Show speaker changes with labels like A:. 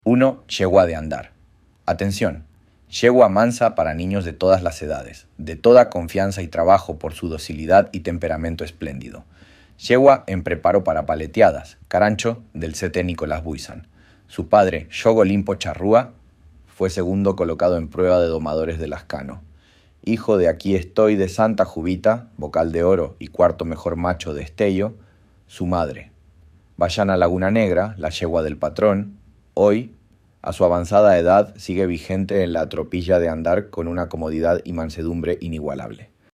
A: 1. Yegua de andar. Atención. Yegua mansa para niños de todas las edades, de toda confianza y trabajo por su docilidad y temperamento espléndido. Yegua en preparo para paleteadas, carancho del CT Nicolás Buizán. Su padre, Yogo Limpo Charrúa, fue segundo colocado en prueba de domadores de Lascano. Hijo de Aquí Estoy de Santa Jubita, vocal de oro y cuarto mejor macho de Estello, su madre. Bayana Laguna Negra, la yegua del patrón, hoy, a su avanzada edad, sigue vigente en la tropilla de andar con una comodidad y mansedumbre inigualable.